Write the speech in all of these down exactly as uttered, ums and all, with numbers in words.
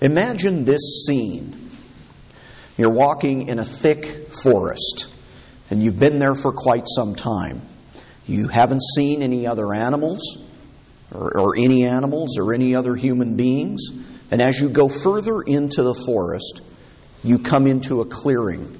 Imagine this scene. You're walking in a thick forest, and you've been there for quite some time. You haven't seen any other animals, or, or any animals, or any other human beings. And as you go further into the forest, you come into a clearing.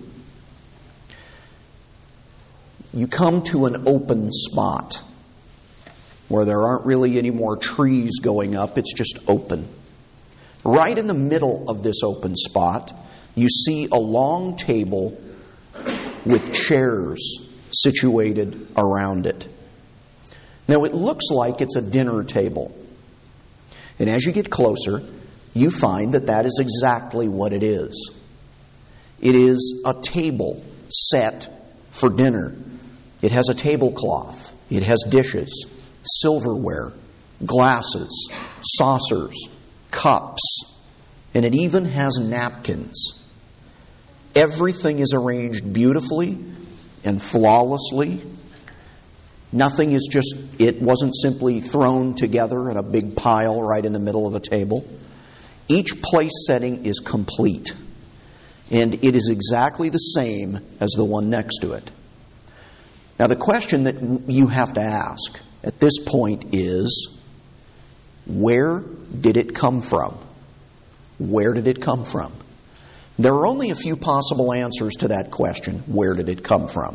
You come to an open spot where there aren't really any more trees going up. It's just open. Right in the middle of this open spot, you see a long table with chairs situated around it. Now, it looks like it's a dinner table. And as you get closer, you find that that is exactly what it is. It is a table set for dinner. It has a tablecloth. It has dishes, silverware, glasses, saucers, cups, and it even has napkins. Everything is arranged beautifully and flawlessly. Nothing is just, it wasn't simply thrown together in a big pile right in the middle of the table. Each place setting is complete, and it is exactly the same as the one next to it. Now, the question that you have to ask at this point is, where did it come from? Where did it come from? There are only a few possible answers to that question, where did it come from?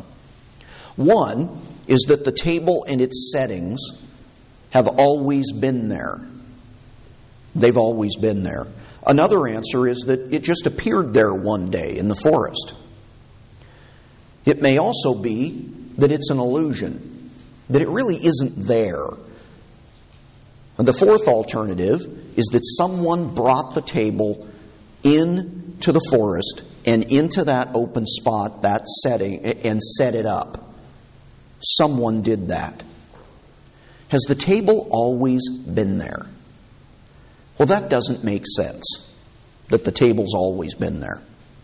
One is that the table and its settings have always been there. They've always been there. Another answer is that it just appeared there one day in the forest. It may also be that it's an illusion, that it really isn't there. And the fourth alternative is that someone brought the table into the forest and into that open spot, that setting, and set it up. Someone did that. Has the table always been there? Well, that doesn't make sense, that the table's always been there.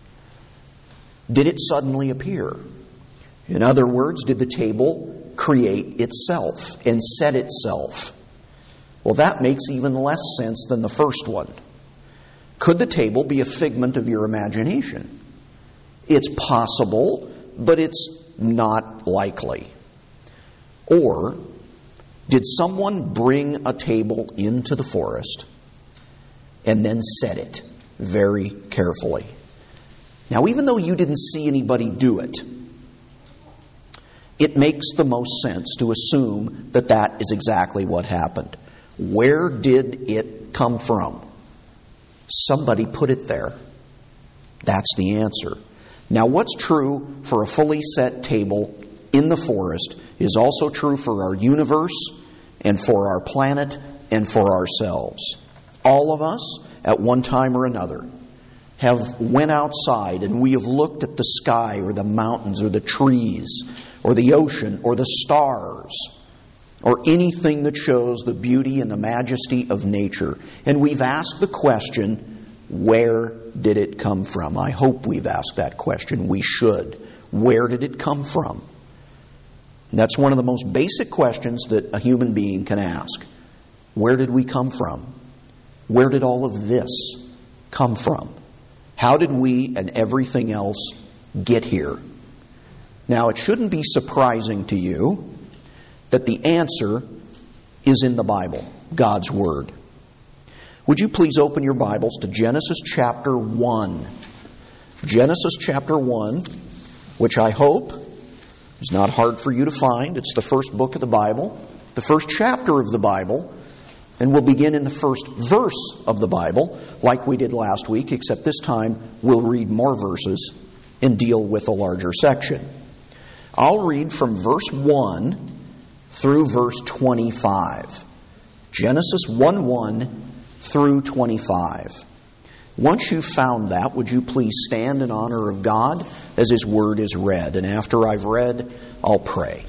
Did it suddenly appear? In other words, did the table create itself and set itself? Well, that makes even less sense than the first one. Could the table be a figment of your imagination? It's possible, but it's not likely. Or, did someone bring a table into the forest and then set it very carefully? Now, even though you didn't see anybody do it, it makes the most sense to assume that that is exactly what happened. Where did it come from? Somebody put it there. That's the answer. Now, what's true for a fully set table in the forest is also true for our universe and for our planet and for ourselves. All of us, at one time or another, have went outside and we have looked at the sky or the mountains or the trees or the ocean or the stars or anything that shows the beauty and the majesty of nature. And we've asked the question, where did it come from? I hope we've asked that question. We should. Where did it come from? And that's one of the most basic questions that a human being can ask. Where did we come from? Where did all of this come from? How did we and everything else get here? Now, it shouldn't be surprising to you that the answer is in the Bible, God's Word. Would you please open your Bibles to Genesis chapter one? Genesis chapter one, which I hope is not hard for you to find. It's the first book of the Bible, the first chapter of the Bible, and we'll begin in the first verse of the Bible, like we did last week, except this time we'll read more verses and deal with a larger section. I'll read from verse one through verse twenty-five. Genesis one one through twenty-five. Once you've found that, would you please stand in honor of God as His Word is read? And after I've read, I'll pray.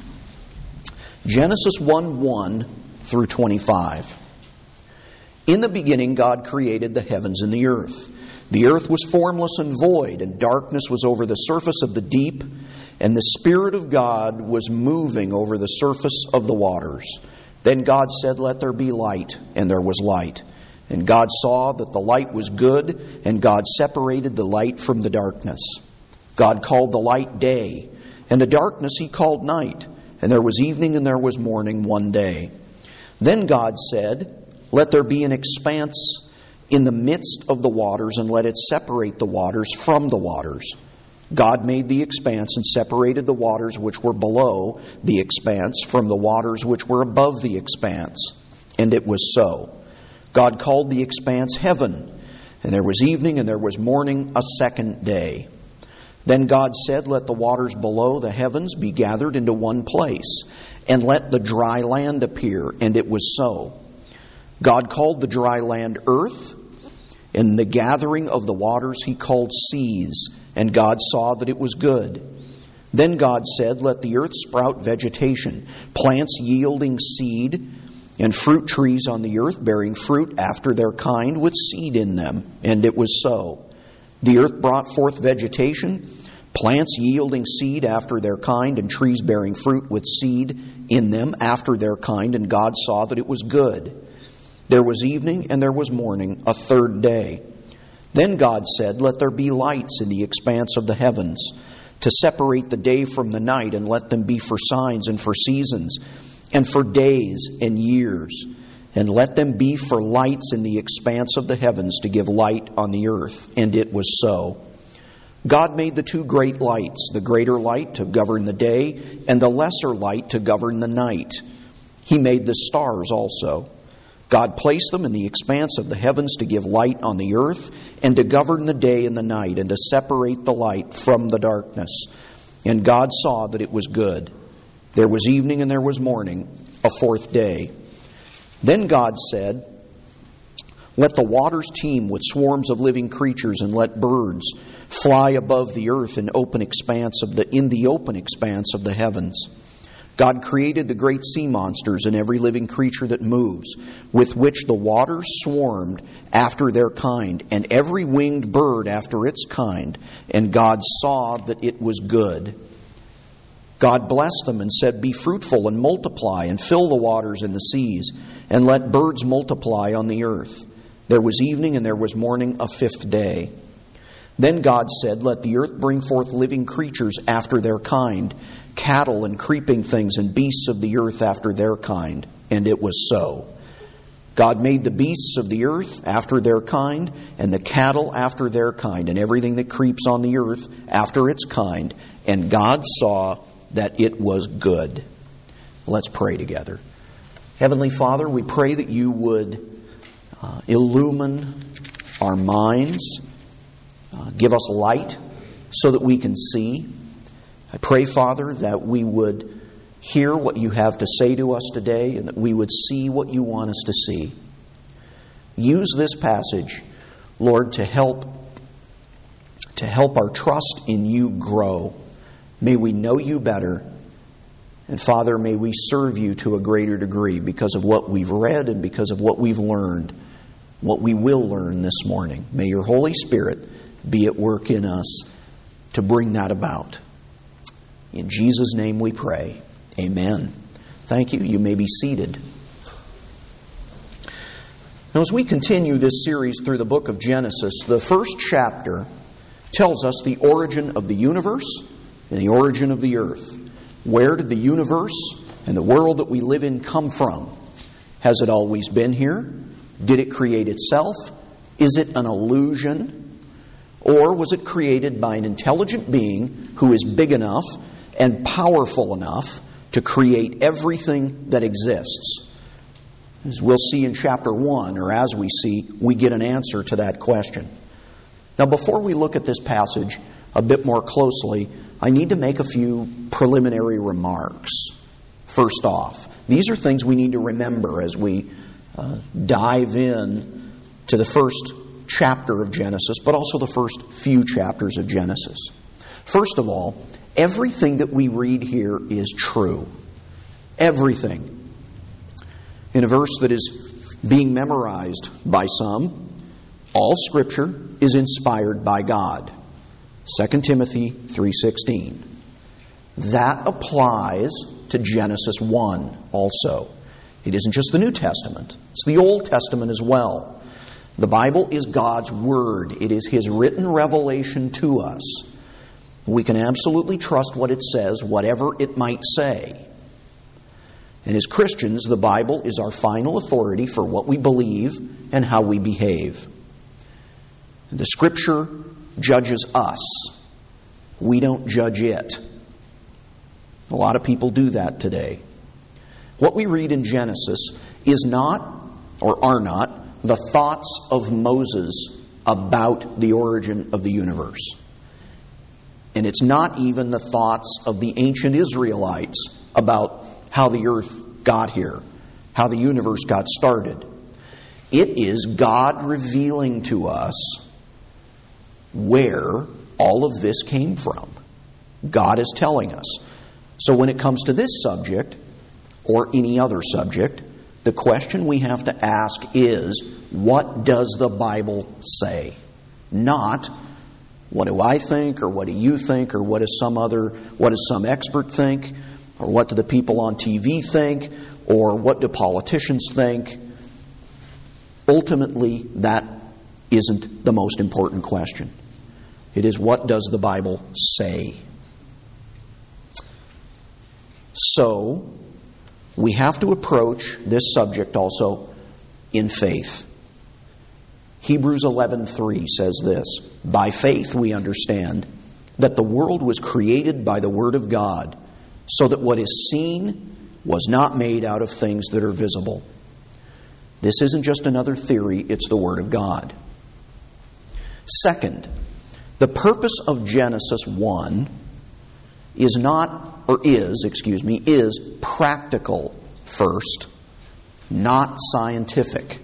Genesis one one through twenty-five. In the beginning, God created the heavens and the earth. The earth was formless and void, and darkness was over the surface of the deep, and the Spirit of God was moving over the surface of the waters. Then God said, "Let there be light," and there was light. And God saw that the light was good, and God separated the light from the darkness. God called the light day, and the darkness He called night. And there was evening and there was morning one day. Then God said, "Let there be an expanse in the midst of the waters, and let it separate the waters from the waters." God made the expanse and separated the waters which were below the expanse from the waters which were above the expanse. And it was so. God called the expanse heaven, and there was evening and there was morning a second day. Then God said, "Let the waters below the heavens be gathered into one place, and let the dry land appear." And it was so. God called the dry land earth, and the gathering of the waters He called seas. And God saw that it was good. Then God said, "Let the earth sprout vegetation, plants yielding seed, and fruit trees on the earth bearing fruit after their kind with seed in them." And it was so. The earth brought forth vegetation, plants yielding seed after their kind, and trees bearing fruit with seed in them after their kind. And God saw that it was good. There was evening and there was morning, a third day. Then God said, "Let there be lights in the expanse of the heavens, to separate the day from the night, and let them be for signs and for seasons, and for days and years. And let them be for lights in the expanse of the heavens, to give light on the earth." And it was so. God made the two great lights, the greater light to govern the day, and the lesser light to govern the night. He made the stars also. God placed them in the expanse of the heavens to give light on the earth, and to govern the day and the night, and to separate the light from the darkness. And God saw that it was good. There was evening and there was morning, a fourth day. Then God said, "Let the waters teem with swarms of living creatures, and let birds fly above the earth in open expanse of the in the open expanse of the heavens." God created the great sea monsters and every living creature that moves, with which the waters swarmed after their kind, and every winged bird after its kind. And God saw that it was good. God blessed them and said, "Be fruitful and multiply, and fill the waters and the seas, and let birds multiply on the earth." There was evening and there was morning, a fifth day. Then God said, "Let the earth bring forth living creatures after their kind, cattle and creeping things and beasts of the earth after their kind." And it was so. God made the beasts of the earth after their kind, and the cattle after their kind, and everything that creeps on the earth after its kind. And God saw that it was good. Let's pray together. Heavenly Father, we pray that you would uh, illumine our minds, uh, give us light so that we can see. I pray, Father, that we would hear what you have to say to us today, and that we would see what you want us to see. Use this passage, Lord, to help to help our trust in you grow. May we know you better. And Father, may we serve you to a greater degree because of what we've read and because of what we've learned, what we will learn this morning. May your Holy Spirit be at work in us to bring that about. In Jesus' name we pray. Amen. Thank you. You may be seated. Now, as we continue this series through the book of Genesis, the first chapter tells us the origin of the universe and the origin of the earth. Where did the universe and the world that we live in come from? Has it always been here? Did it create itself? Is it an illusion? Or was it created by an intelligent being who is big enough and powerful enough to create everything that exists? As we'll see in chapter one, or as we see, we get an answer to that question. Now, before we look at this passage a bit more closely, I need to make a few preliminary remarks. First off, these are things we need to remember as we uh, dive in to the first chapter of Genesis, but also the first few chapters of Genesis. First of all, everything that we read here is true. Everything. In a verse that is being memorized by some, all Scripture is inspired by God. Second Timothy three sixteen. That applies to Genesis one also. It isn't just the New Testament. It's the Old Testament as well. The Bible is God's Word. It is His written revelation to us. We can absolutely trust what it says, whatever it might say. And as Christians, the Bible is our final authority for what we believe and how we behave. The Scripture judges us. We don't judge it. A lot of people do that today. What we read in Genesis is not, or are not, the thoughts of Moses about the origin of the universe. And it's not even the thoughts of the ancient Israelites about how the earth got here, how the universe got started. It is God revealing to us where all of this came from. God is telling us. So when it comes to this subject, or any other subject, the question we have to ask is, what does the Bible say? Not, what do I think, or what do you think, or what does some other, what does some expert think, or what do the people on T V think, or what do politicians think? Ultimately, that isn't the most important question. It is, what does the Bible say? So, we have to approach this subject also in faith. Hebrews eleven three says this, "By faith we understand that the world was created by the Word of God, so that what is seen was not made out of things that are visible." This isn't just another theory, it's the Word of God. Second, the purpose of Genesis one is not, or is, excuse me, is practical first, not scientific.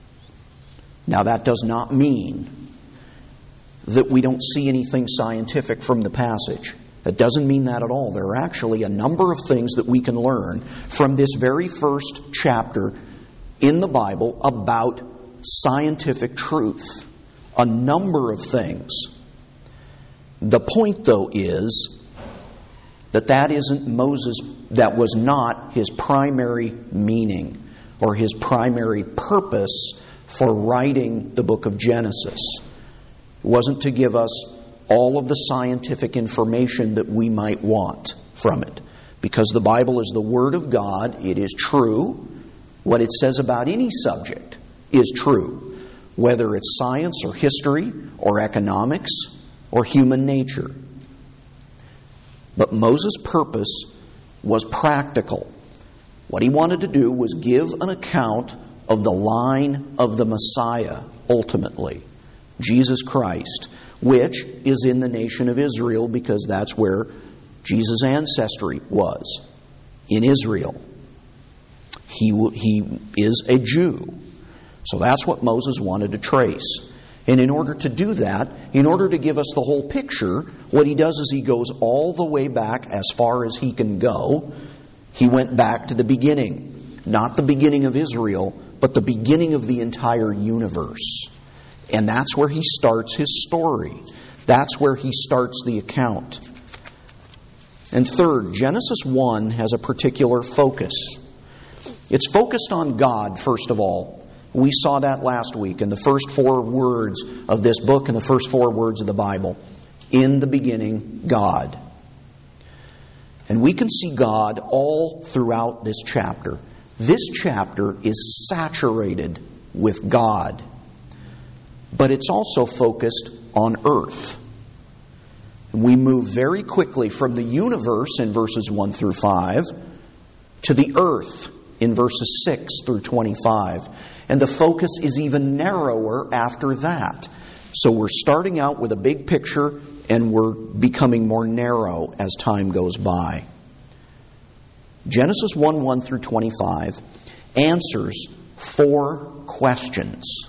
Now that does not mean that we don't see anything scientific from the passage. That doesn't mean that at all. There are actually a number of things that we can learn from this very first chapter in the Bible about scientific truth. A number of things. The point, though, is that that isn't Moses, that was not his primary meaning or his primary purpose for writing the book of Genesis. It wasn't to give us all of the scientific information that we might want from it. Because the Bible is the Word of God, it is true. What it says about any subject is true, whether it's science or history or economics or human nature. But Moses' purpose was practical. What he wanted to do was give an account of the line of the Messiah, ultimately, Jesus Christ, which is in the nation of Israel because that's where Jesus' ancestry was, in Israel. He, he is a Jew. So that's what Moses wanted to trace. And in order to do that, in order to give us the whole picture, what he does is he goes all the way back as far as he can go. He went back to the beginning. Not the beginning of Israel, but the beginning of the entire universe. And that's where he starts his story. That's where he starts the account. And third, Genesis one has a particular focus. It's focused on God, first of all. We saw that last week in the first four words of this book and the first four words of the Bible. In the beginning, God. And we can see God all throughout this chapter. This chapter is saturated with God. But it's also focused on earth. We move very quickly from the universe in verses one through five to the earth in verses six through twenty-five. And the focus is even narrower after that. So we're starting out with a big picture and we're becoming more narrow as time goes by. Genesis one one through twenty-five answers four questions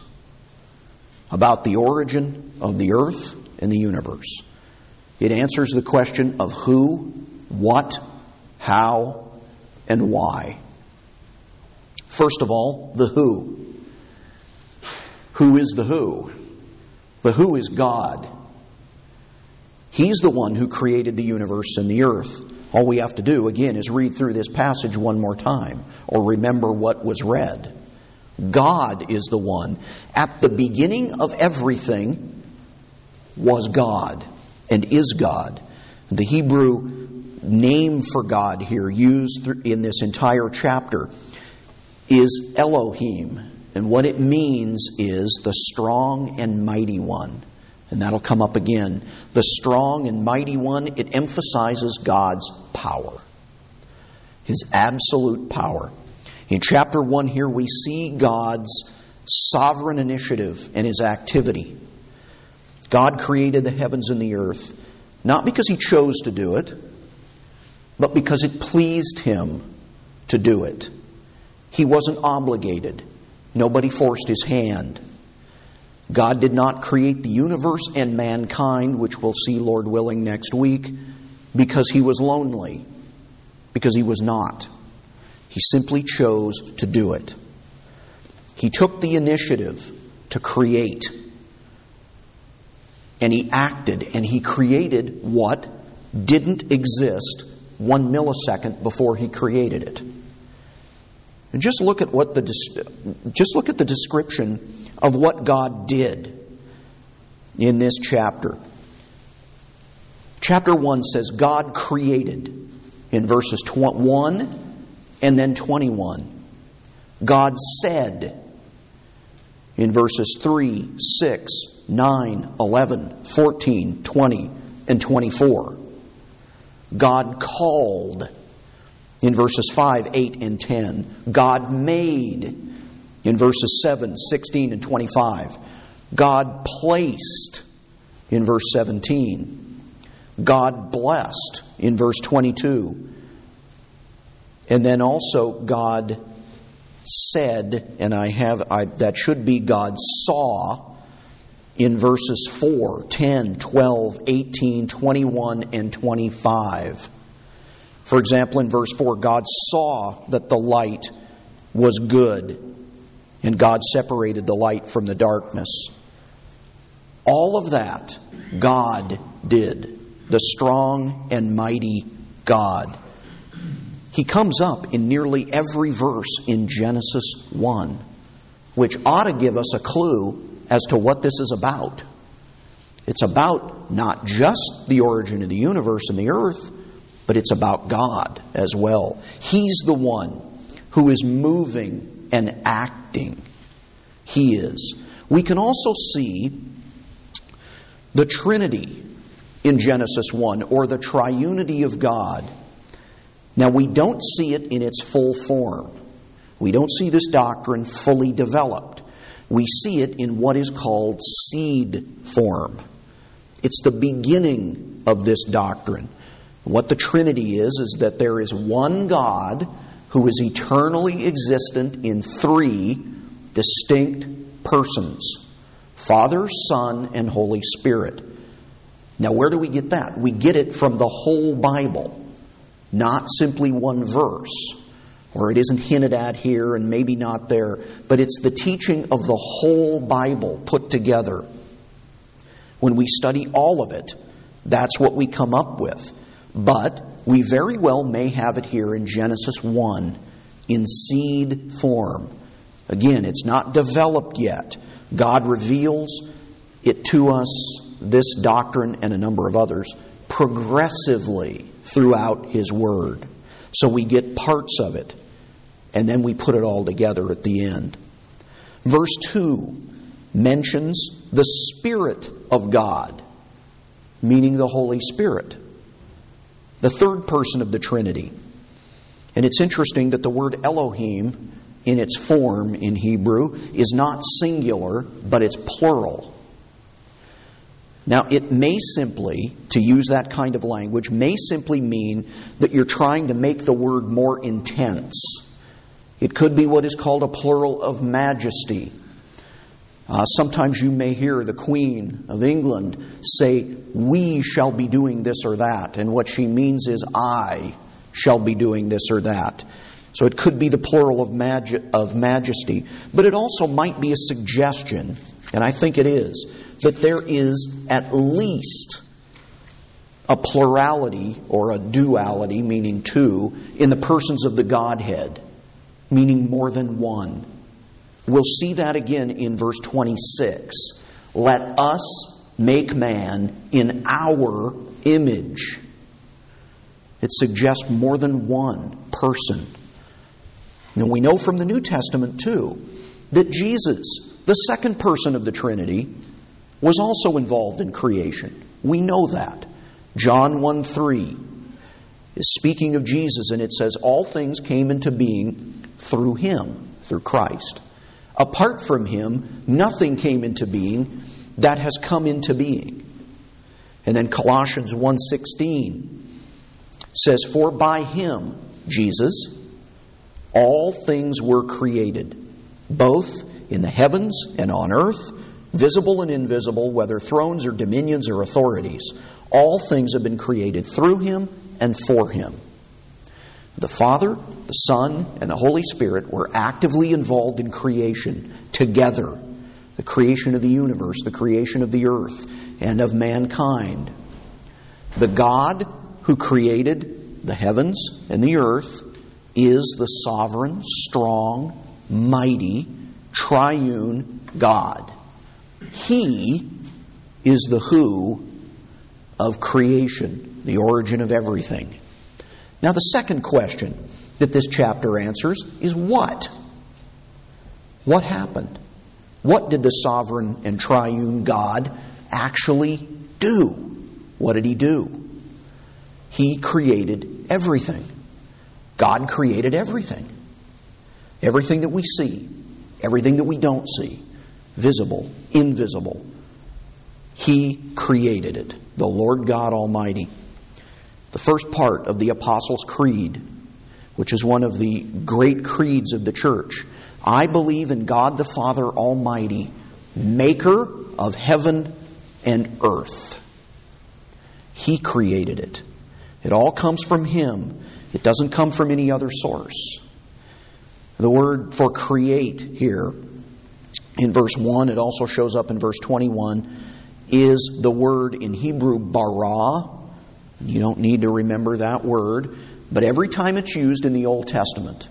about the origin of the earth and the universe. It answers the question of who, what, how, and why. First of all, the who. Who is the who? The who is God. He's the one who created the universe and the earth. All we have to do, again, is read through this passage one more time or remember what was read. God is the one. At the beginning of everything was God and is God. The Hebrew name for God here used in this entire chapter is Elohim. And what it means is the strong and mighty one. And that'll come up again. The strong and mighty one, it emphasizes God's power. His absolute power. In chapter one here we see God's sovereign initiative and His activity. God created the heavens and the earth, not because He chose to do it, but because it pleased Him to do it. He wasn't obligated. Nobody forced His hand. God did not create the universe and mankind, which we'll see, Lord willing, next week, because He was lonely, because He was not. He simply chose to do it. He took the initiative to create, and He acted, and He created what didn't exist one millisecond before He created it. And just look at what the just look at the description of what God did in this chapter. Chapter one says God created in verses one and then twenty-one. God said in verses three, six, nine, eleven, fourteen, twenty, and twenty-four. God called in verses five, eight, and ten. God made in verses seven, sixteen, and twenty-five. God placed in verse seventeen. God blessed in verse twenty-two. And then also God said, and I have I, that should be God saw in verses four, ten, twelve, eighteen, twenty-one, and twenty-five. For example, in verse four, God saw that the light was good, and God separated the light from the darkness. All of that God did, the strong and mighty God. He comes up in nearly every verse in Genesis one, which ought to give us a clue as to what this is about. It's about not just the origin of the universe and the earth, but it's about God as well. He's the one who is moving and acting. He is. We can also see the Trinity in Genesis one, or the triunity of God. Now, we don't see it in its full form. We don't see this doctrine fully developed. We see it in what is called seed form. It's the beginning of this doctrine. What the Trinity is, is that there is one God who is eternally existent in three distinct persons: Father, Son, and Holy Spirit. Now, where do we get that? We get it from the whole Bible, not simply one verse, or it isn't hinted at here and maybe not there, but it's the teaching of the whole Bible put together. When we study all of it, that's what we come up with. But we very well may have it here in Genesis one in seed form. Again, it's not developed yet. God reveals it to us, this doctrine and a number of others, progressively throughout His Word. So we get parts of it, and then we put it all together at the end. Verse two mentions the Spirit of God, meaning the Holy Spirit, the third person of the Trinity. And it's interesting that the word Elohim, in its form in Hebrew, is not singular, but it's plural. Now, it may simply, to use that kind of language, may simply mean that you're trying to make the word more intense. It could be what is called a plural of majesty. Uh, sometimes you may hear the Queen of England say, "We shall be doing this or that." And what she means is, "I shall be doing this or that." So it could be the plural of, maj- of majesty. But it also might be a suggestion, and I think it is, that there is at least a plurality or a duality, meaning two, in the persons of the Godhead, meaning more than one. We'll see that again in verse twenty-six. Let us make man in our image. It suggests more than one person. And we know from the New Testament, too, that Jesus, the second person of the Trinity, was also involved in creation. We know that. John one three is speaking of Jesus, and it says, all things came into being through Him, through Christ. Apart from Him, nothing came into being that has come into being. And then Colossians one sixteen says, for by Him, Jesus, all things were created, both in the heavens and on earth, visible and invisible, whether thrones or dominions or authorities. All things have been created through Him and for Him. The Father, the Son, and the Holy Spirit were actively involved in creation together. The creation of the universe, the creation of the earth, and of mankind. The God who created the heavens and the earth is the sovereign, strong, mighty, triune God. He is the who of creation, the origin of everything. Now, the second question that this chapter answers is what? What happened? What did the sovereign and triune God actually do? What did He do? He created everything. God created everything. Everything that we see, everything that we don't see, visible, invisible. He created it, the Lord God Almighty. The first part of the Apostles' Creed, which is one of the great creeds of the church. I believe in God the Father Almighty, maker of heaven and earth. He created it. It all comes from Him. It doesn't come from any other source. The word for create here in verse one, it also shows up in verse twenty-one, is the word in Hebrew bara. You don't need to remember that word, but every time it's used in the Old Testament,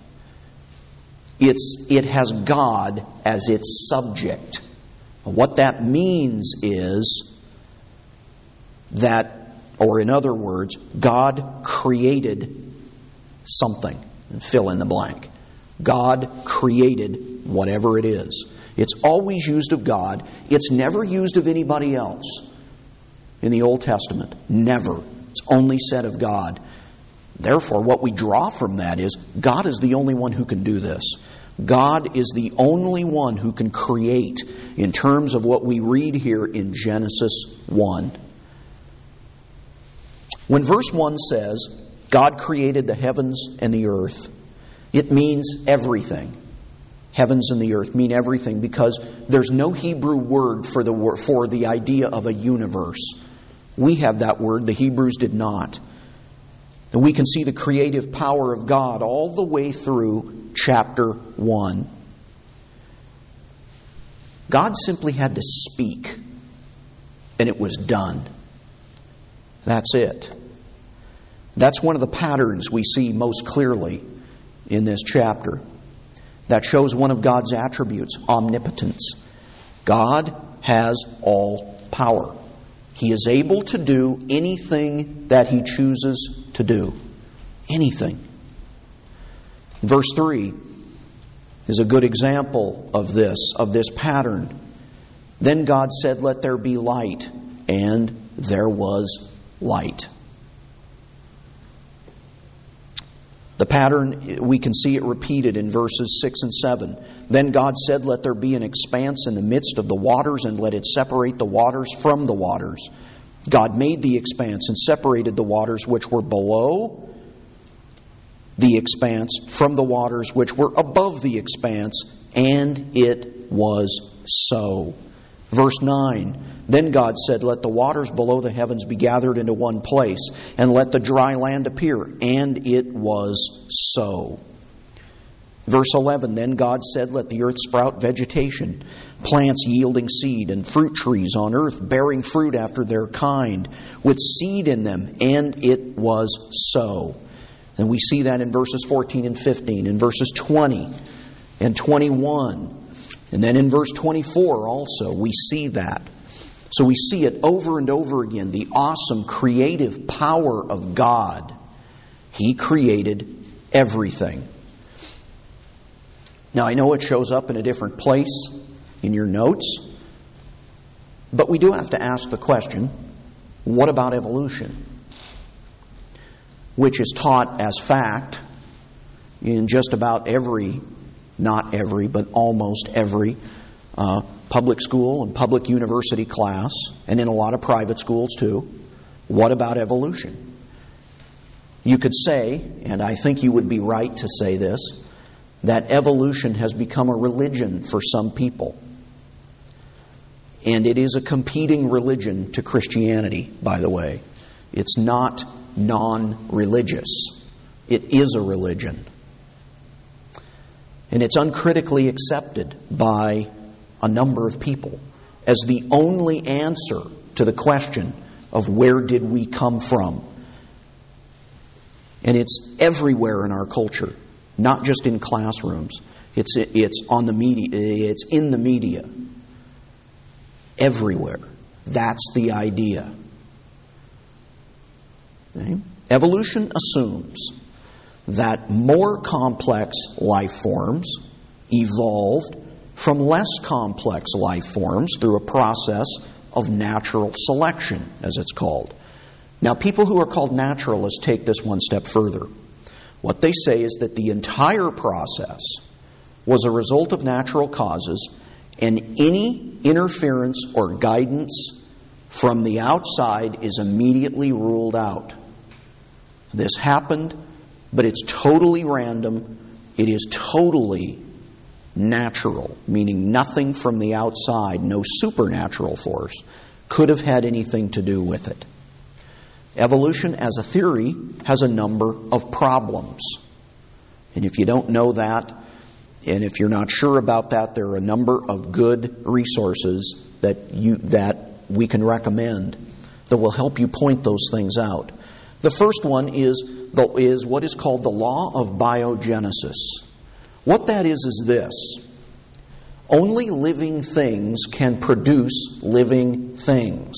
it's it has God as its subject. What that means is that, or in other words, God created something. And fill in the blank. God created whatever it is. It's always used of God. It's never used of anybody else in the Old Testament. Never. It's only said of God. Therefore, what we draw from that is God is the only one who can do this. God is the only one who can create in terms of what we read here in Genesis one. When verse one says, God created the heavens and the earth, it means everything. Heavens and the earth mean everything because there's no Hebrew word for the for the idea of a universe. We have that word, the Hebrews did not. And we can see the creative power of God all the way through chapter one. God simply had to speak, and it was done. That's it. That's one of the patterns we see most clearly in this chapter. That shows one of God's attributes, omnipotence. God has all power. He is able to do anything that He chooses to do. Anything. Verse three is a good example of this, of this pattern. Then God said, "Let there be light," and there was light. The pattern, we can see it repeated in verses six and seven. Then God said, "Let there be an expanse in the midst of the waters, and let it separate the waters from the waters." God made the expanse and separated the waters which were below the expanse from the waters which were above the expanse, and it was so. Verse nine, then God said, "Let the waters below the heavens be gathered into one place, and let the dry land appear." And it was so. Verse eleven, then God said, "Let the earth sprout vegetation, plants yielding seed, and fruit trees on earth bearing fruit after their kind, with seed in them." And it was so. And we see that in verses fourteen and fifteen. In verses twenty and twenty-one, And then in verse twenty-four also, we see that. So we see it over and over again, the awesome creative power of God. He created everything. Now, I know it shows up in a different place in your notes, but we do have to ask the question, what about evolution? Which is taught as fact in just about every, not every, but almost every uh, public school and public university class, and in a lot of private schools too. What about evolution? You could say, and I think you would be right to say this, that evolution has become a religion for some people. And it is a competing religion to Christianity, by the way. It's not non-religious. It is a religion. And it's uncritically accepted by a number of people as the only answer to the question of where did we come from. And it's everywhere in our culture, not just in classrooms. It's it's on the media. It's in the media. Everywhere. That's the idea. Okay? Evolution assumes that more complex life forms evolved from less complex life forms through a process of natural selection, as it's called. Now, people who are called naturalists take this one step further. What they say is that the entire process was a result of natural causes, and any interference or guidance from the outside is immediately ruled out. This happened, but it's totally random. It is totally natural, meaning nothing from the outside, no supernatural force, could have had anything to do with it. Evolution as a theory has a number of problems. And if you don't know that, and if you're not sure about that, there are a number of good resources that you that we can recommend that will help you point those things out. The first one is, is what is called the law of biogenesis. What that is is this. Only living things can produce living things.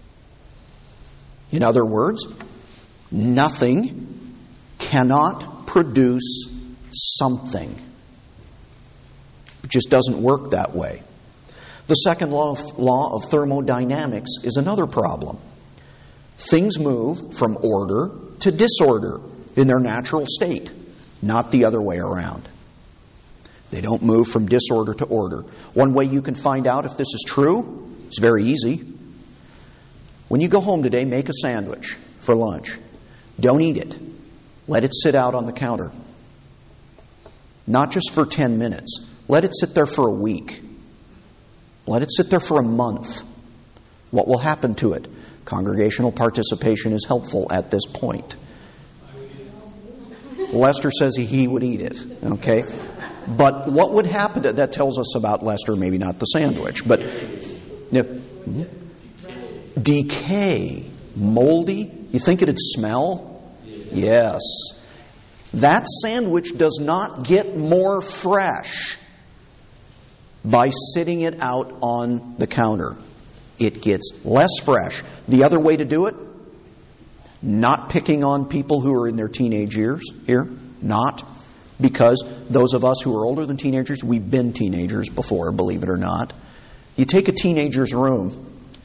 In other words, nothing cannot produce something. It just doesn't work that way. The second law of, law of thermodynamics is another problem. Things move from order to disorder in their natural state, not the other way around. They don't move from disorder to order. One way you can find out if this is true is very easy. When you go home today, make a sandwich for lunch. Don't eat it. Let it sit out on the counter. Not just for ten minutes. Let it sit there for a week. Let it sit there for a month. What will happen to it? Congregational participation is helpful at this point. Lester says he would eat it. Okay? But what would happen to that tells us about Lester, maybe not the sandwich. But you know, decay, moldy. You think it'd smell? Yes. That sandwich does not get more fresh by sitting it out on the counter. It gets less fresh. The other way to do it, not picking on people who are in their teenage years here, not, because those of us who are older than teenagers, we've been teenagers before, believe it or not. You take a teenager's room.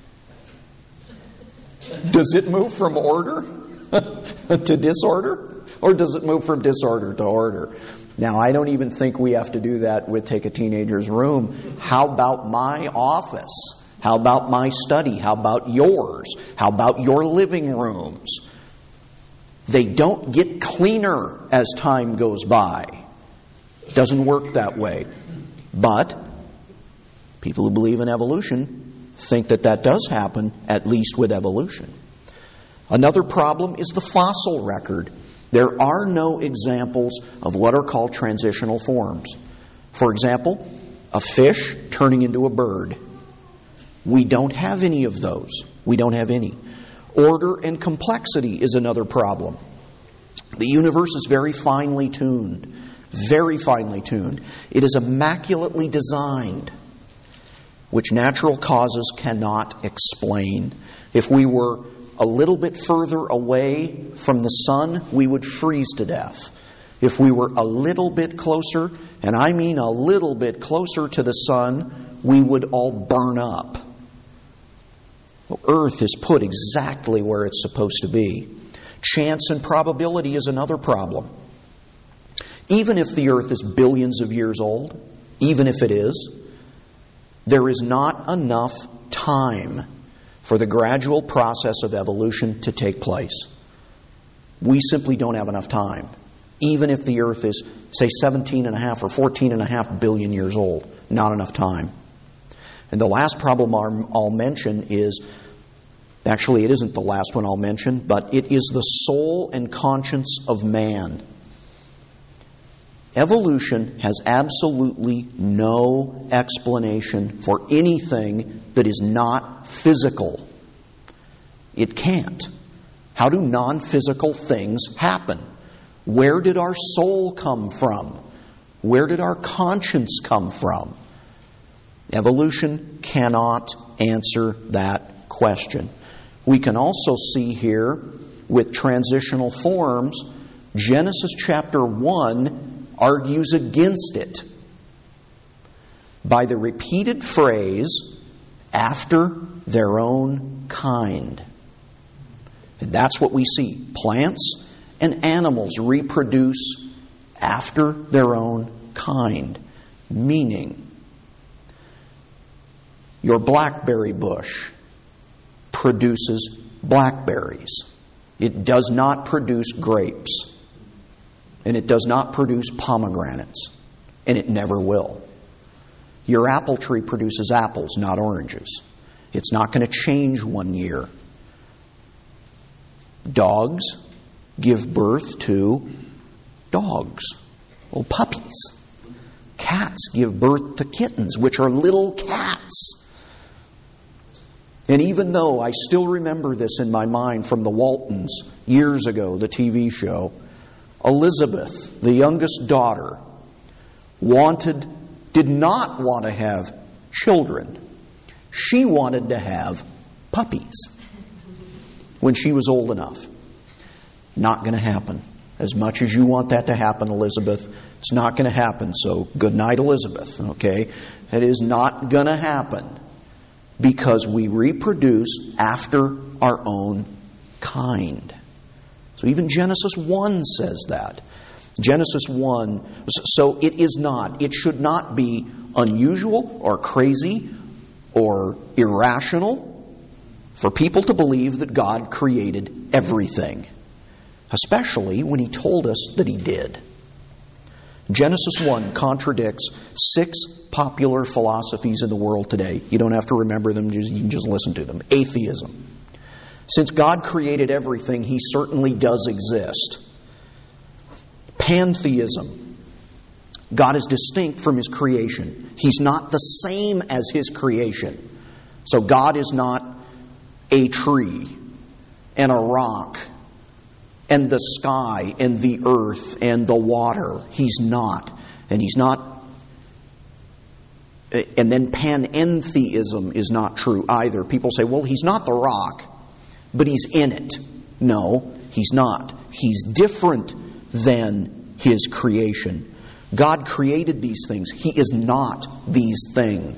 Does it move from order to disorder? Or does it move from disorder to order? Now, I don't even think we have to do that with take a teenager's room. How about my office? How about my study? How about yours? How about your living rooms? They don't get cleaner as time goes by. It doesn't work that way. But people who believe in evolution think that that does happen, at least with evolution. Another problem is the fossil record. There are no examples of what are called transitional forms. For example, a fish turning into a bird. We don't have any of those. We don't have any. Order and complexity is another problem. The universe is very finely tuned. very finely tuned. It is immaculately designed, which natural causes cannot explain. If we were a little bit further away from the sun, we would freeze to death. If we were a little bit closer, and I mean a little bit closer to the sun, we would all burn up. Well, Earth is put exactly where it's supposed to be. Chance and probability is another problem. Even if the Earth is billions of years old, even if it is, there is not enough time for the gradual process of evolution to take place. We simply don't have enough time. Even if the Earth is, say, seventeen and a half or fourteen and a half billion years old, not enough time. And the last problem I'll mention is, actually it isn't the last one I'll mention, but it is the soul and conscience of man. Evolution has absolutely no explanation for anything that is not physical. It can't. How do non-physical things happen? Where did our soul come from? Where did our conscience come from? Evolution cannot answer that question. We can also see here with transitional forms, Genesis chapter one argues against it by the repeated phrase, after their own kind. And that's what we see. Plants and animals reproduce after their own kind. Meaning, your blackberry bush produces blackberries. It does not produce grapes. And it does not produce pomegranates. And it never will. Your apple tree produces apples, not oranges. It's not going to change one year. Dogs give birth to dogs, little puppies. Cats give birth to kittens, which are little cats. And even though I still remember this in my mind from the Waltons years ago, the T V show, Elizabeth, the youngest daughter, wanted, did not want to have children. She wanted to have puppies when she was old enough. Not going to happen. As much as you want that to happen, Elizabeth, it's not going to happen. So good night, Elizabeth. Okay? It is not going to happen because we reproduce after our own kind. So even Genesis one says that. Genesis one, so it is not, it should not be unusual or crazy or irrational for people to believe that God created everything, especially when He told us that He did. Genesis one contradicts six popular philosophies in the world today. You don't have to remember them, you can just listen to them. Atheism. Since God created everything, He certainly does exist. Pantheism. God is distinct from His creation. He's not the same as His creation. So God is not a tree and a rock and the sky and the earth and the water. He's not. And He's not. And then panentheism is not true either. People say, well, He's not the rock, but He's in it. No, He's not. He's different than His creation. God created these things. He is not these things.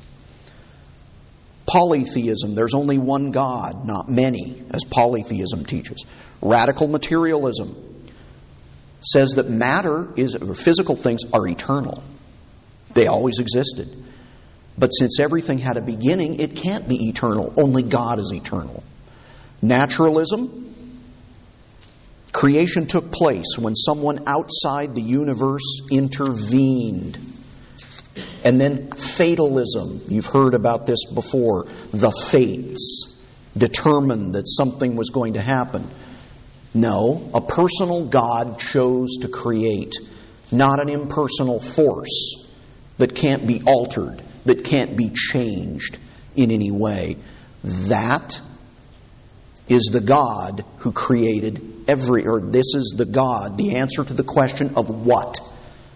Polytheism, there's only one God, not many, as polytheism teaches. Radical materialism says that matter is, or physical things are eternal. They always existed. But since everything had a beginning, it can't be eternal. Only God is eternal. Naturalism, creation took place when someone outside the universe intervened. And then fatalism, you've heard about this before. The fates determined that something was going to happen. No, a personal God chose to create, not an impersonal force that can't be altered, that can't be changed in any way. That is the God who created every, or this is the God, the answer to the question of what.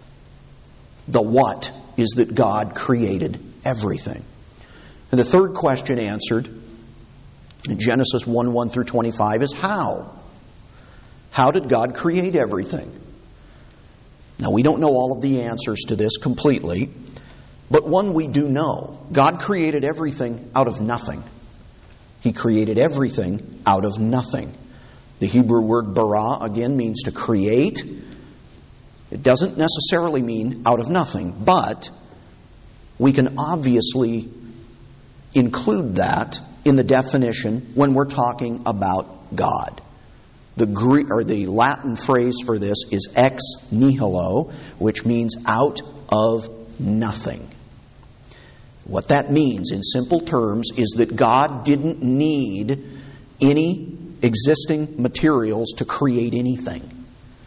The what is that God created everything. And the third question answered in Genesis one, one through twenty-five is how? How did God create everything? Now, we don't know all of the answers to this completely, but one we do know. God created everything out of nothing. He created everything out of nothing. The Hebrew word bara, again, means to create. It doesn't necessarily mean out of nothing, but we can obviously include that in the definition when we're talking about God. The Greek, or the Latin phrase for this is ex nihilo, which means out of nothing. What that means in simple terms is that God didn't need any existing materials to create anything.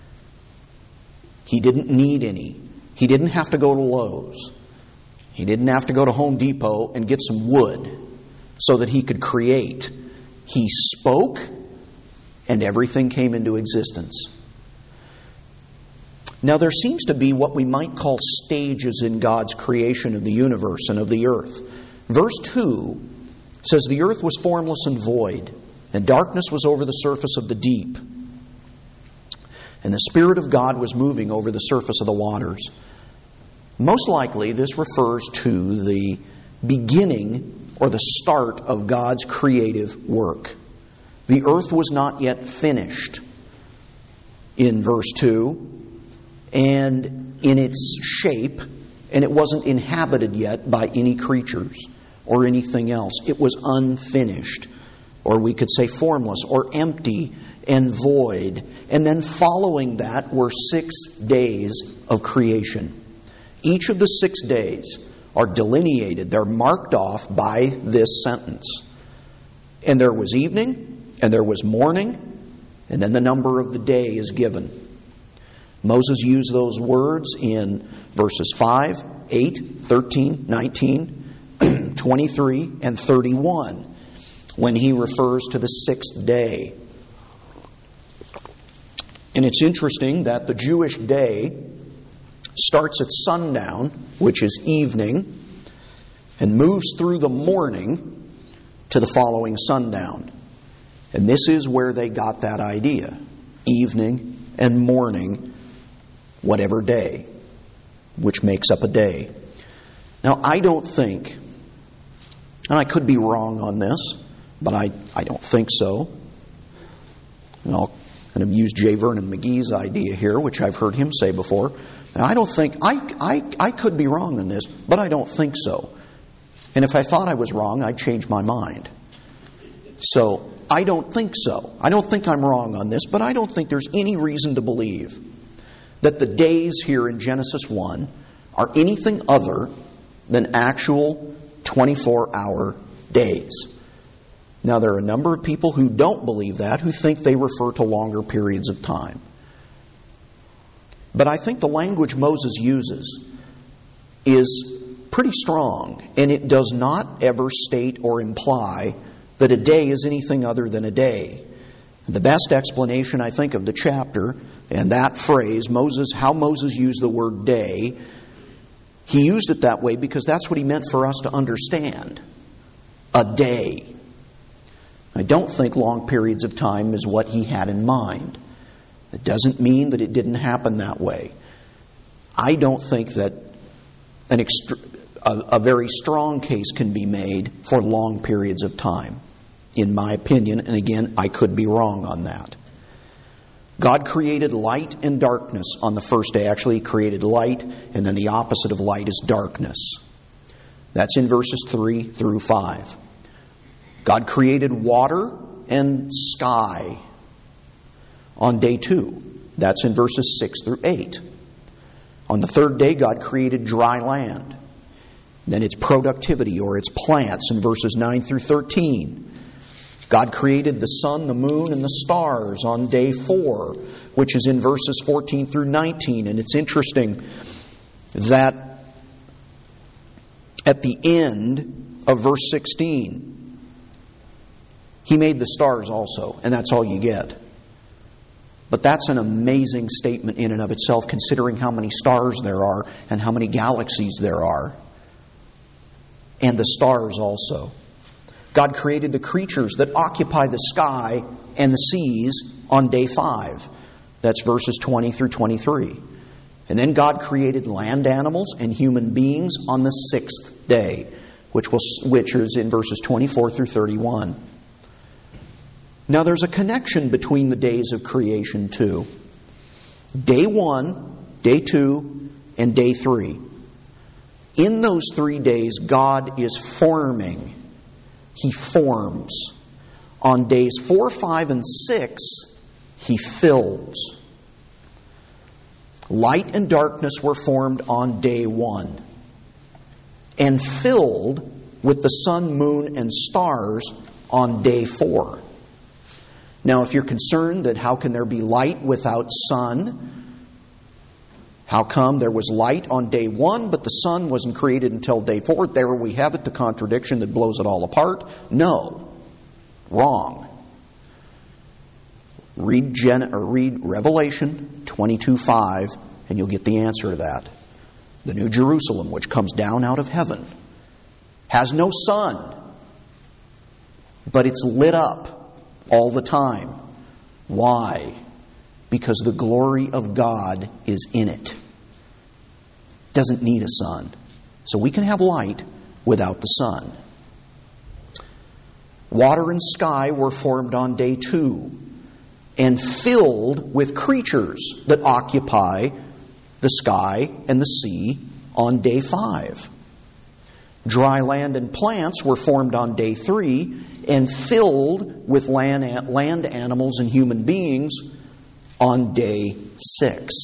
He didn't need any. He didn't have to go to Lowe's. He didn't have to go to Home Depot and get some wood so that he could create. He spoke and everything came into existence. Now, there seems to be what we might call stages in God's creation of the universe and of the earth. Verse two says, "The earth was formless and void, and darkness was over the surface of the deep. And the Spirit of God was moving over the surface of the waters." Most likely, this refers to the beginning or the start of God's creative work. The earth was not yet finished in verse two, and in its shape, and it wasn't inhabited yet by any creatures or anything else. It was unfinished, or we could say formless, or empty and void. And then following that were six days of creation. Each of the six days are delineated, they're marked off by this sentence. And there was evening, and there was morning, and then the number of the day is given. Moses used those words in verses five, eight, thirteen, nineteen, twenty-three, and thirty-one when he refers to the sixth day. And it's interesting that the Jewish day starts at sundown, which is evening, and moves through the morning to the following sundown. And this is where they got that idea. Evening and morning, whatever day, which makes up a day. Now, I don't think, and I could be wrong on this, but I, I don't think so. And I'll kind of use J. Vernon McGee's idea here, which I've heard him say before. Now, I don't think, I, I, I could be wrong on this, but I don't think so. And if I thought I was wrong, I'd change my mind. So, I don't think so. I don't think I'm wrong on this, but I don't think there's any reason to believe that the days here in Genesis one are anything other than actual twenty-four hour days. Now, there are a number of people who don't believe that, who think they refer to longer periods of time. But I think the language Moses uses is pretty strong, and it does not ever state or imply that a day is anything other than a day. The best explanation, I think, of the chapter and that phrase, Moses, how Moses used the word day, he used it that way because that's what he meant for us to understand. A day. I don't think long periods of time is what he had in mind. It doesn't mean that it didn't happen that way. I don't think that an extra, a, a very strong case can be made for long periods of time, in my opinion, and again, I could be wrong on that. God created light and darkness on the first day. Actually, He created light, and then the opposite of light is darkness. That's in verses three through five. God created water and sky on day two. That's in verses six through eight. On the third day, God created dry land. Then its productivity or its plants in verses nine through thirteen. God created the sun, the moon, and the stars on day four, which is in verses fourteen through nineteen. And it's interesting that at the end of verse sixteen, He made the stars also, and that's all you get. But that's an amazing statement in and of itself, considering how many stars there are and how many galaxies there are. And the stars also. God created the creatures that occupy the sky and the seas on day five. That's verses twenty through twenty-three. And then God created land animals and human beings on the sixth day, which will, which is in verses twenty-four through thirty-one. Now there's a connection between the days of creation too. Day one, day two, and day three. In those three days, God is forming. He forms. On days four, five, and six, He fills. Light and darkness were formed on day one and filled with the sun, moon, and stars on day four. Now, if you're concerned that how can there be light without sun? How come there was light on day one, but the sun wasn't created until day four? There we have it, the contradiction that blows it all apart. No. Wrong. Read, Gen- or read Revelation twenty-two five, and you'll get the answer to that. The New Jerusalem, which comes down out of heaven, has no sun, but it's lit up all the time. Why? Because the glory of God is in it. Doesn't need a sun. So we can have light without the sun. Water and sky were formed on day two and filled with creatures that occupy the sky and the sea on day five. Dry land and plants were formed on day three and filled with land, land animals and human beings on day six.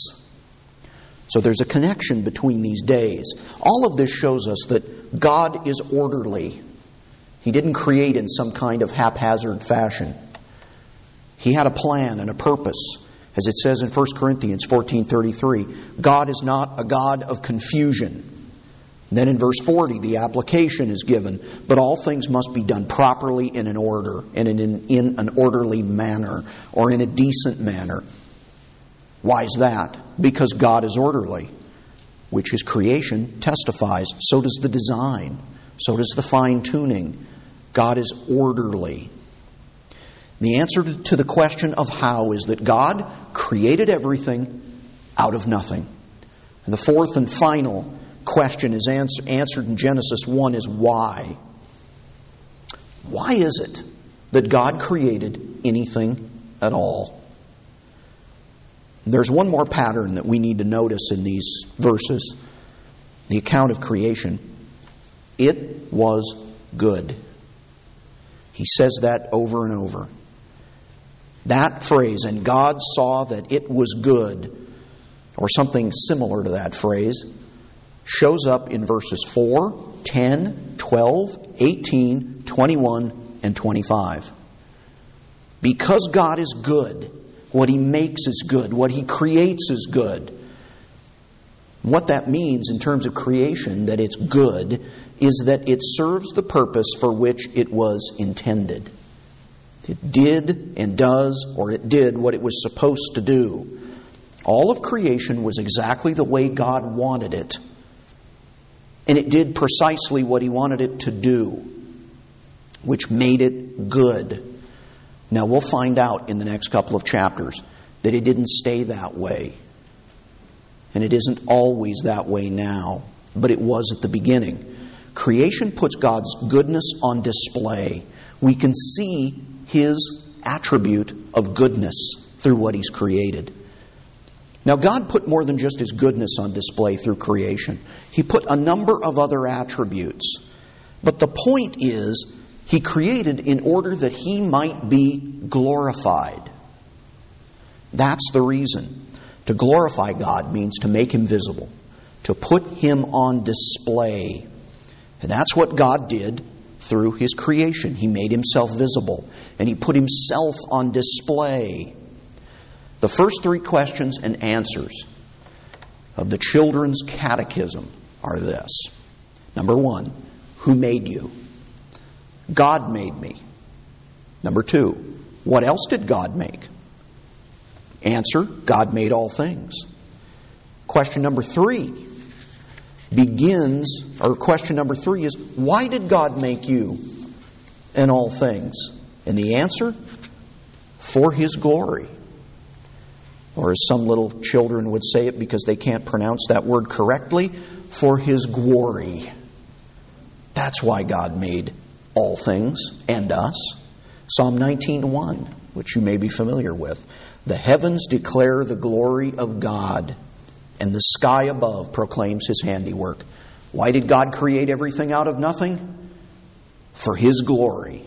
So there's a connection between these days. All of this shows us that God is orderly. He didn't create in some kind of haphazard fashion. He had a plan and a purpose. As it says in First Corinthians fourteen thirty-three, God is not a God of confusion. Then in verse forty, the application is given, but all things must be done properly in an order, and in an, in an orderly manner, or in a decent manner. Why is that? Because God is orderly, which His creation testifies. So does the design. So does the fine-tuning. God is orderly. The answer to the question of how is that God created everything out of nothing. And the fourth and final question is answer, answered in Genesis one is why. Why is it that God created anything at all? There's one more pattern that we need to notice in these verses. The account of creation. It was good. He says that over and over. That phrase, and God saw that it was good, or something similar to that phrase, shows up in verses four, ten, twelve, eighteen, twenty-one, and twenty-five. Because God is good, what He makes is good, what He creates is good. What that means in terms of creation, that it's good, is that it serves the purpose for which it was intended. It did and does, or it did what it was supposed to do. All of creation was exactly the way God wanted it. And it did precisely what He wanted it to do, which made it good. Now we'll find out in the next couple of chapters that it didn't stay that way. And it isn't always that way now, but it was at the beginning. Creation puts God's goodness on display. We can see His attribute of goodness through what He's created. Now, God put more than just His goodness on display through creation. He put a number of other attributes. But the point is, He created in order that He might be glorified. That's the reason. To glorify God means to make Him visible, to put Him on display. And that's what God did through His creation. He made Himself visible, and He put Himself on display. The first three questions and answers of the children's catechism are this. Number one, who made you? God made me. Number two, what else did God make? Answer, God made all things. Question number three begins, or question number three is, why did God make you and all things? And the answer, for His glory. Or as some little children would say it because they can't pronounce that word correctly, for His glory. That's why God made all things and us. Psalm nineteen one, which you may be familiar with. The heavens declare the glory of God, and the sky above proclaims His handiwork. Why did God create everything out of nothing? For His glory.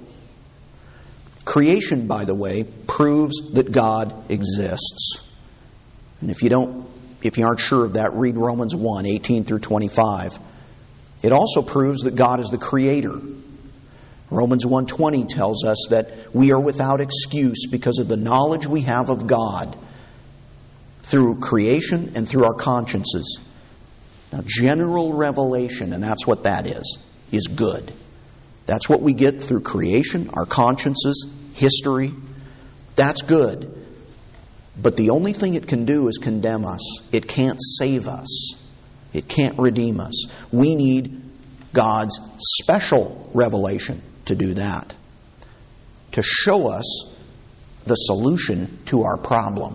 Creation, by the way, proves that God exists. And if you don't, if you aren't sure of that, read Romans one, eighteen through twenty-five. It also proves that God is the Creator. Romans one twenty tells us that we are without excuse because of the knowledge we have of God through creation and through our consciences. Now, general revelation, and that's what that is, is good. That's what we get through creation, our consciences, history. That's good. But the only thing it can do is condemn us. It can't save us. It can't redeem us. We need God's special revelation to do that. To show us the solution to our problem.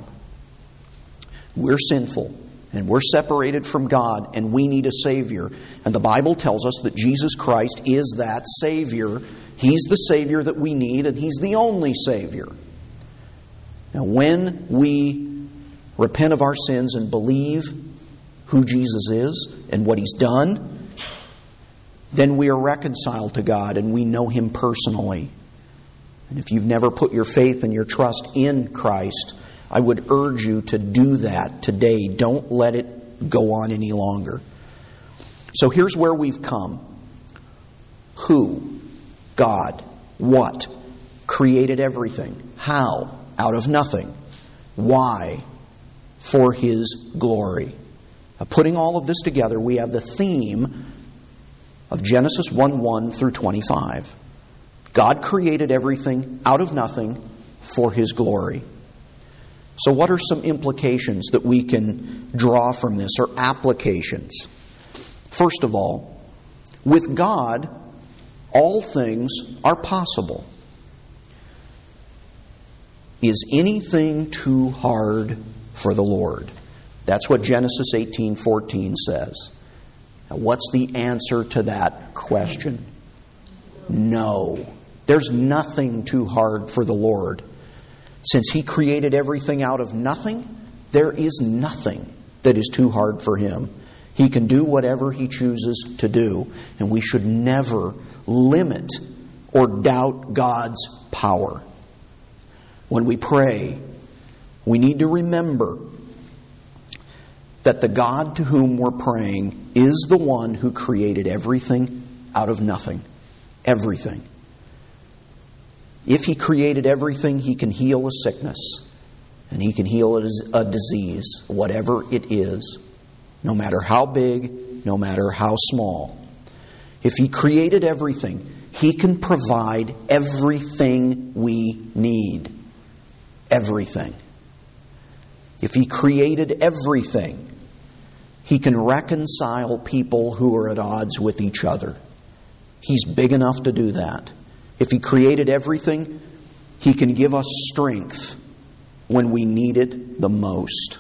We're sinful and we're separated from God and we need a Savior. And the Bible tells us that Jesus Christ is that Savior. He's the Savior that we need, and He's the only Savior. Now, when we repent of our sins and believe who Jesus is and what He's done, then we are reconciled to God and we know Him personally. And if you've never put your faith and your trust in Christ, I would urge you to do that today. Don't let it go on any longer. So here's where we've come. Who? God. What? Created everything. How? Out of nothing. Why? For His glory. Now, putting all of this together, we have the theme of Genesis one one through twenty-five. God created everything out of nothing for His glory. So what are some implications that we can draw from this, or applications? First of all, with God, all things are possible. Is anything too hard for the Lord? That's what Genesis eighteen fourteen says. Now, what's the answer to that question? No. There's nothing too hard for the Lord. Since He created everything out of nothing, there is nothing that is too hard for Him. He can do whatever He chooses to do, and we should never limit or doubt God's power. When we pray, we need to remember that the God to whom we're praying is the one who created everything out of nothing. Everything. If He created everything, He can heal a sickness. And He can heal a disease, whatever it is. No matter how big, no matter how small. If He created everything, He can provide everything we need. Everything. If He created everything, He can reconcile people who are at odds with each other. He's big enough to do that. If He created everything, He can give us strength when we need it the most.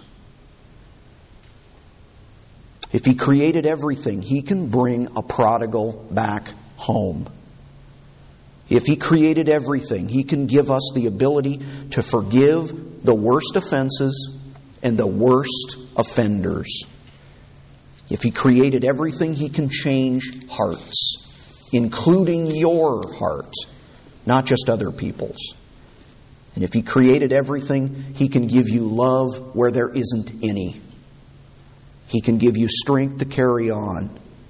If He created everything, He can bring a prodigal back home. If He created everything, He can give us the ability to forgive the worst offenses and the worst offenders. If He created everything, He can change hearts, including your heart, not just other people's. And if He created everything, He can give you love where there isn't any. He can give you strength to carry on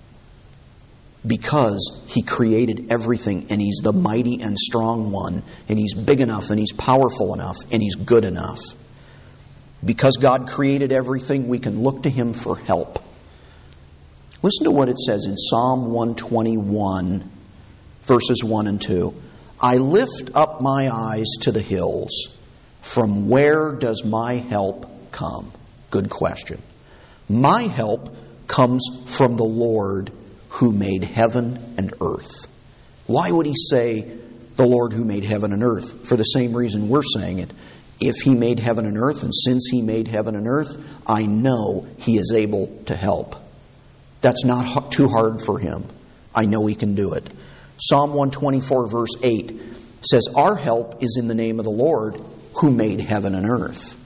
because He created everything, and He's the mighty and strong one, and He's big enough, and He's powerful enough, and He's good enough. Because God created everything, we can look to Him for help. Listen to what it says in Psalm one twenty-one, verses one and two. I lift up my eyes to the hills. From where does my help come? Good question. My help comes from the Lord who made heaven and earth. Why would he say the Lord who made heaven and earth? For the same reason we're saying it. If he made heaven and earth, and since he made heaven and earth, I know he is able to help. That's not too hard for him. I know he can do it. Psalm one twenty-four verse eight says, our help is in the name of the Lord who made heaven and earth.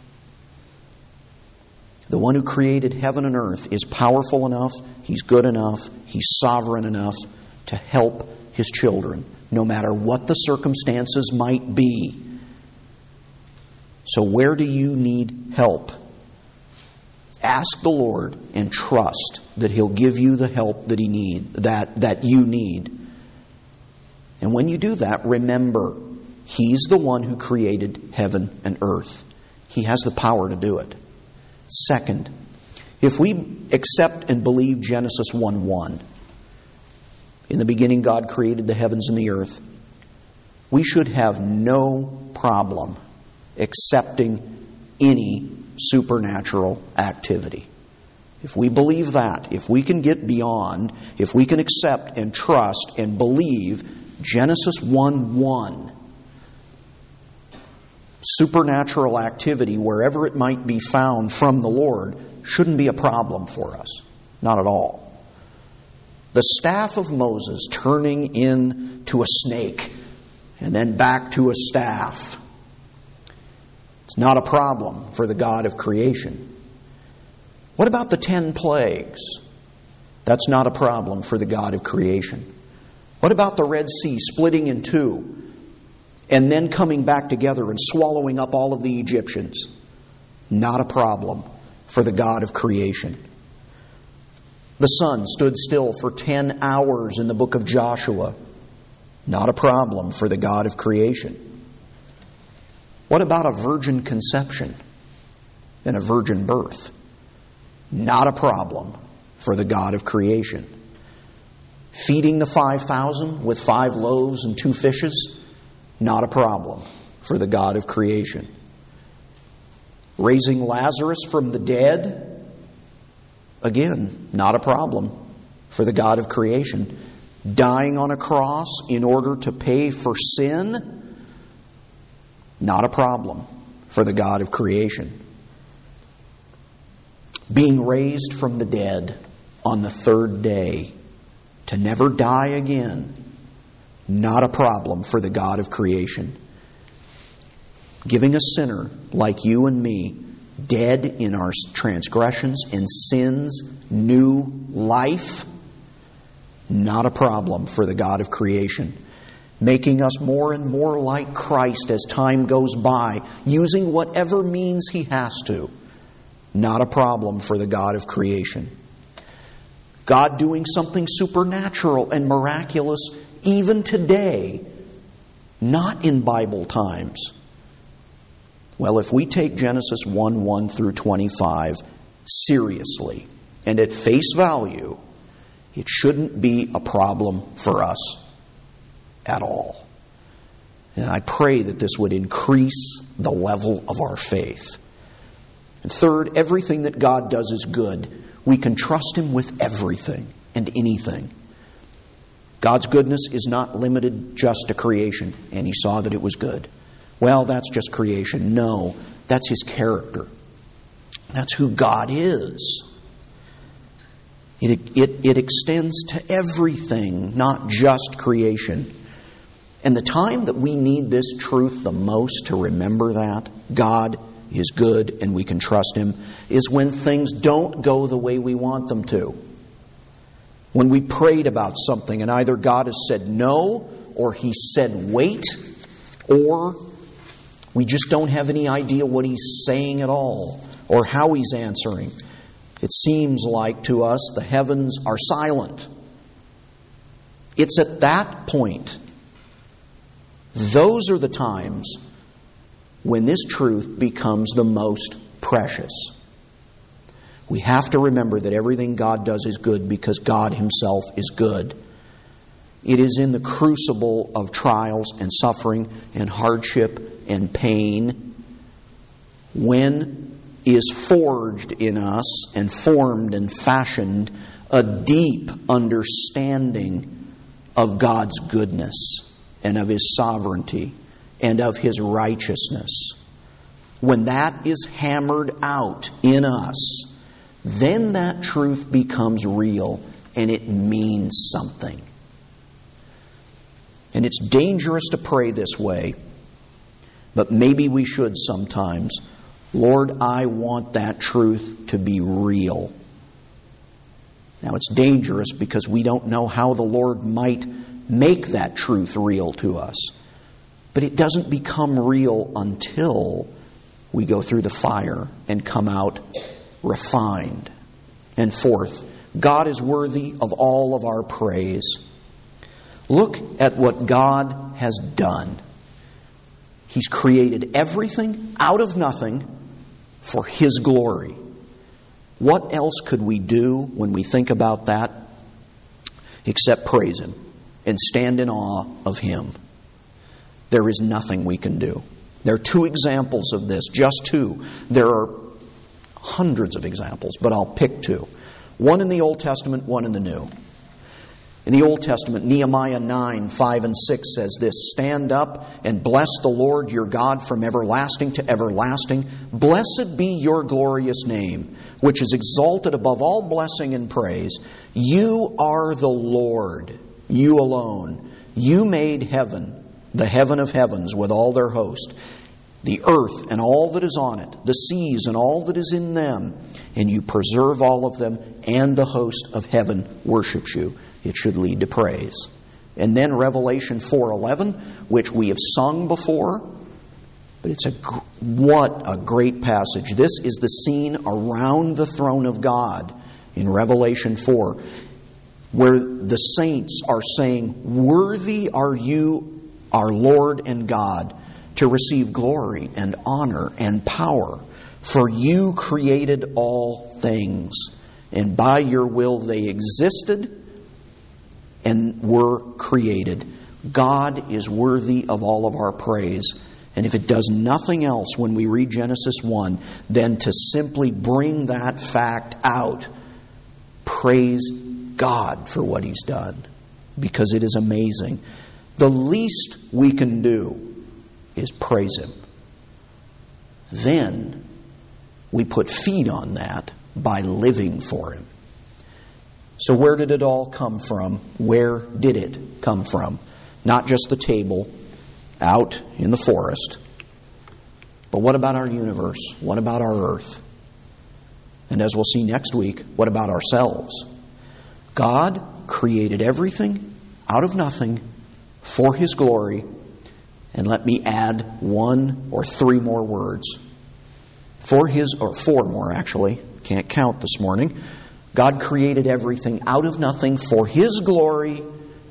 The one who created heaven and earth is powerful enough, he's good enough, he's sovereign enough to help his children, no matter what the circumstances might be. So where do you need help? Ask the Lord and trust that he'll give you the help that he need, that, that you need. And when you do that, remember, he's the one who created heaven and earth. He has the power to do it. Second, if we accept and believe Genesis one one, in the beginning God created the heavens and the earth, we should have no problem accepting any supernatural activity. If we believe that, if we can get beyond, if we can accept and trust and believe Genesis one one, supernatural activity, wherever it might be found from the Lord, shouldn't be a problem for us. Not at all. The staff of Moses turning into a snake and then back to a staff, it's not a problem for the God of creation. What about the ten plagues? That's not a problem for the God of creation. What about the Red Sea splitting in two and then coming back together and swallowing up all of the Egyptians? Not a problem for the God of creation. The sun stood still for ten hours in the book of Joshua. Not a problem for the God of creation. What about a virgin conception and a virgin birth? Not a problem for the God of creation. Feeding the five thousand with five loaves and two fishes? Not a problem for the God of creation. Raising Lazarus from the dead? Again, not a problem for the God of creation. Dying on a cross in order to pay for sin? Not a problem for the God of creation. Being raised from the dead on the third day to never die again? Not a problem for the God of creation. Giving a sinner like you and me, dead in our transgressions and sins, new life? Not a problem for the God of creation. Making us more and more like Christ as time goes by, using whatever means he has to. Not a problem for the God of creation. God doing something supernatural and miraculous even today, not in Bible times. Well, if we take Genesis one one through twenty-five seriously and at face value, it shouldn't be a problem for us at all. And I pray that this would increase the level of our faith. And third, everything that God does is good. We can trust him with everything and anything. God's goodness is not limited just to creation, and he saw that it was good. Well, that's just creation. No, that's his character. That's who God is. It, it, it extends to everything, not just creation. And the time that we need this truth the most to remember that, God is good and we can trust him, is when things don't go the way we want them to. When we prayed about something and either God has said no, or he said wait, or we just don't have any idea what he's saying at all, or how he's answering. It seems like to us the heavens are silent. It's at that point, those are the times when this truth becomes the most precious. We have to remember that everything God does is good because God himself is good. It is in the crucible of trials and suffering and hardship and pain when is forged in us and formed and fashioned a deep understanding of God's goodness and of His sovereignty and of His righteousness. When that is hammered out in us, then that truth becomes real and it means something. And it's dangerous to pray this way, but maybe we should sometimes. Lord, I want that truth to be real. Now, it's dangerous because we don't know how the Lord might make that truth real to us. But it doesn't become real until we go through the fire and come out refined. And fourth, God is worthy of all of our praise. Look at what God has done. He's created everything out of nothing for His glory. What else could we do when we think about that except praise Him and stand in awe of Him? There is nothing we can do. There are two examples of this, just two. There are hundreds of examples, but I'll pick two. One in the Old Testament, one in the New. In the Old Testament, Nehemiah nine, five and six says this, "Stand up and bless the Lord your God from everlasting to everlasting. Blessed be your glorious name, which is exalted above all blessing and praise. You are the Lord, you alone. You made heaven, the heaven of heavens with all their host, the earth and all that is on it, the seas and all that is in them, and you preserve all of them, and the host of heaven worships you." It should lead to praise. And then Revelation four eleven, which we have sung before, but it's a what a great passage. This is the scene around the throne of God in Revelation four, where the saints are saying, "Worthy are you, our Lord and God, to receive glory and honor and power, for you created all things, and by your will they existed and were created." God is worthy of all of our praise. And if it does nothing else when we read Genesis one, then to simply bring that fact out, praise God for what He's done, because it is amazing. The least we can do is praise Him. Then we put feet on that by living for Him. So where did it all come from? Where did it come from? Not just the table out in the forest. But what about our universe? What about our earth? And as we'll see next week, what about ourselves? God created everything out of nothing for His glory. And let me add one or three more words. For His, or four more actually, can't count this morning. God created everything out of nothing for His glory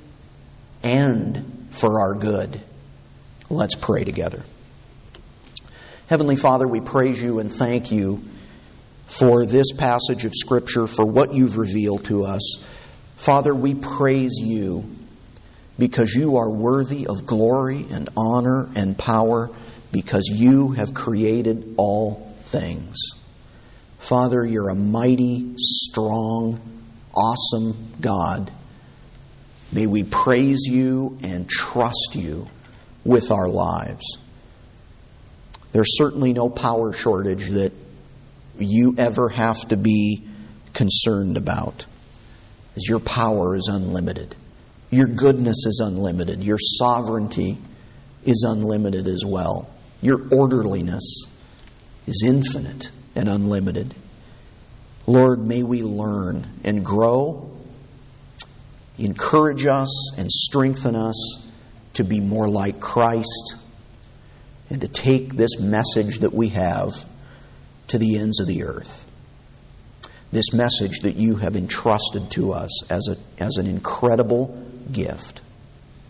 and for our good. Let's pray together. Heavenly Father, we praise You and thank You for this passage of Scripture, for what You've revealed to us. Father, we praise You because You are worthy of glory and honor and power, because You have created all things. Father, You're a mighty, strong, awesome God. May we praise You and trust You with our lives. There's certainly no power shortage that You ever have to be concerned about, as Your power is unlimited. Your goodness is unlimited. Your sovereignty is unlimited as well. Your orderliness is infinite and unlimited. Lord, may we learn and grow, encourage us and strengthen us to be more like Christ, and to take this message that we have to the ends of the earth. This message that You have entrusted to us as a as an incredible gift.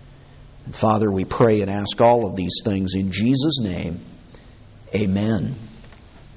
And Father, we pray and ask all of these things in Jesus' name. Amen.